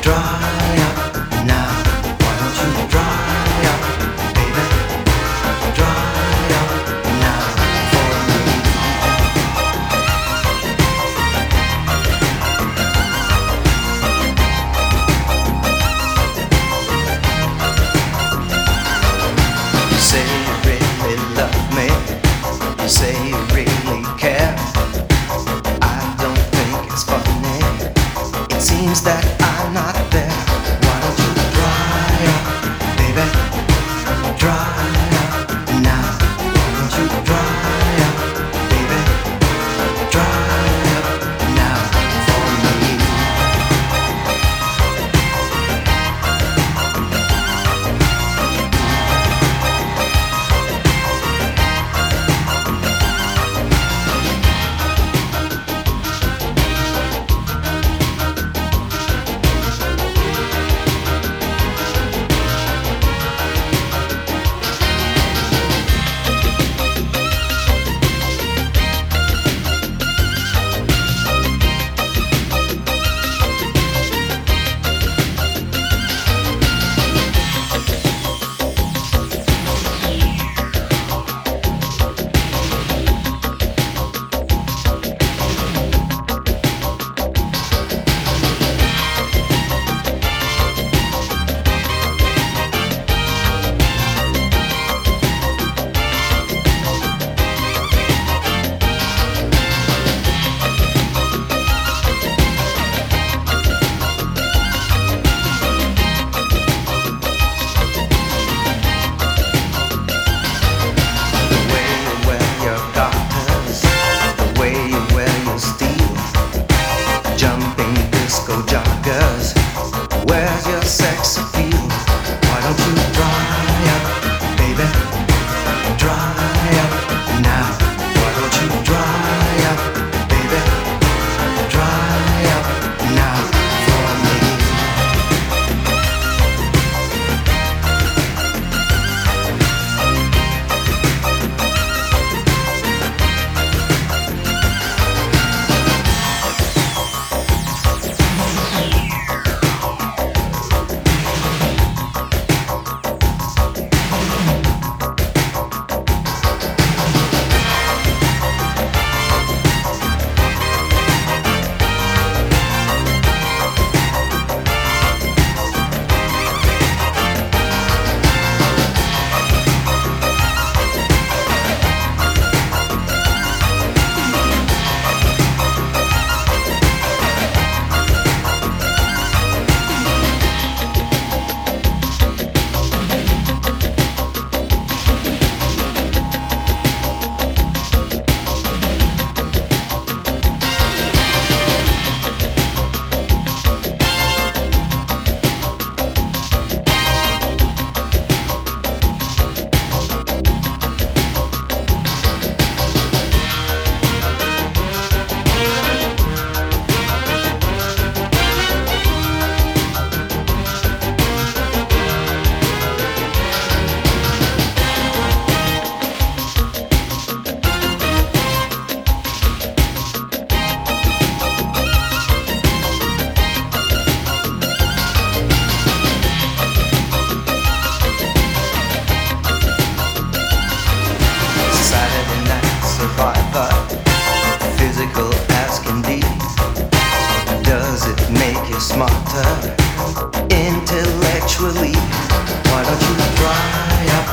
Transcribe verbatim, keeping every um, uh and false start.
dry up now? Why don't you dry up, baby? Dry up now for me. You say you really love me, you say you really care. I don't think it's funny, it seems that I'm not there. Why don't you dry up, baby? Dry up now. Why don't you dry up, baby? Dry up now for me. Jumping disco joggers, where's your sex appeal? Why don't you dry up, baby? Dry up now. Why don't you dry up, baby? Dry up now for me. Physical as can be. Does it make you smarter intellectually? Why don't you dry up,